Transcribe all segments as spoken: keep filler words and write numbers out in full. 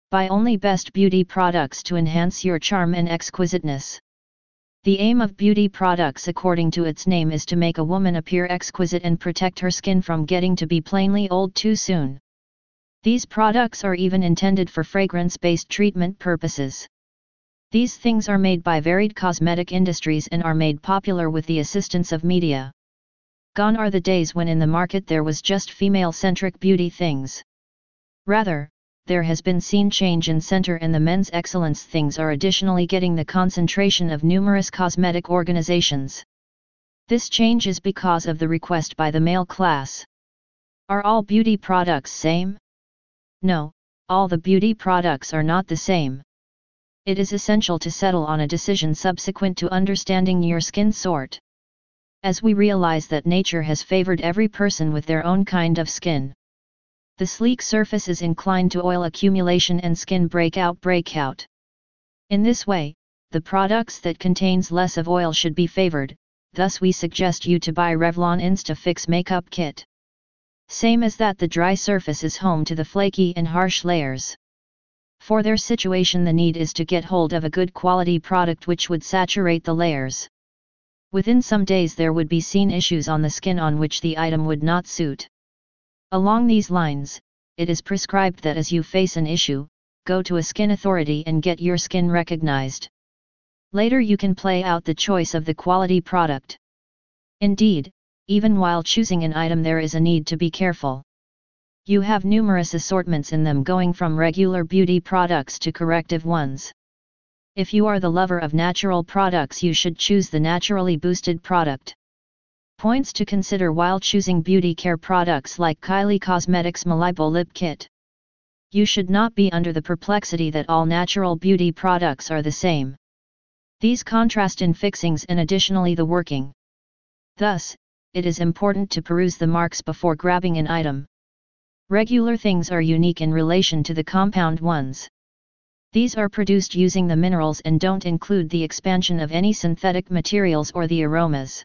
Buy only best beauty products to enhance your charm and exquisiteness. The aim of beauty products, according to its name, is to make a woman appear exquisite and protect her skin from getting to be plainly old too soon. These products are even intended for fragrance-based treatment purposes. These things are made by varied cosmetic industries and are made popular with the assistance of media. Gone are the days when in the market there was just female-centric beauty things. Rather, there has been seen change in center, and the men's excellence things are additionally getting the concentration of numerous cosmetic organizations. This change is because of the request by the male class. Are all beauty products same? No, all the beauty products are not the same. It is essential to settle on a decision subsequent to understanding your skin sort. As we realize that nature has favored every person with their own kind of skin. The sleek surface is inclined to oil accumulation and skin breakout breakout. In this way, the products that contains less of oil should be favored, thus we suggest you to buy Revlon Insta Fix Makeup Kit. Same as that, the dry surface is home to the flaky and harsh layers. For their situation, the need is to get hold of a good quality product which would saturate the layers. Within some days there would be seen issues on the skin on which the item would not suit. Along these lines, it is prescribed that as you face an issue, go to a skin authority and get your skin recognized. Later you can play out the choice of the quality product. Indeed, even while choosing an item there is a need to be careful. You have numerous assortments in them, going from regular beauty products to corrective ones. If you are the lover of natural products, you should choose the naturally boosted product. Points to consider while choosing beauty care products like Kylie Cosmetics Malibu Lip Kit. You should not be under the perplexity that all natural beauty products are the same. These contrast in fixings and additionally the working. Thus, it is important to peruse the marks before grabbing an item. Regular things are unique in relation to the compound ones. These are produced using the minerals and don't include the expansion of any synthetic materials or the aromas.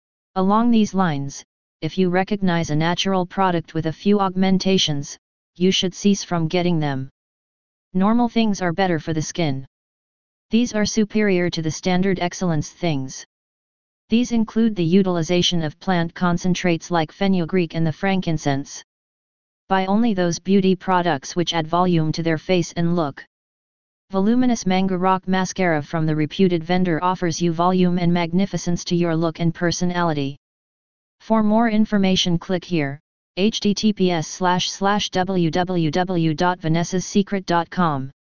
Along these lines, if you recognize a natural product with a few augmentations, you should cease from getting them. Normal things are better for the skin. These are superior to the standard excellence things. These include the utilization of plant concentrates like fenugreek and the frankincense. Buy only those beauty products which add volume to their face and look. Voluminous Manga Rock Mascara from the reputed vendor offers you volume and magnificence to your look and personality. For more information, click here, h t t p s slash slash w w w dot vanessas secret dot com.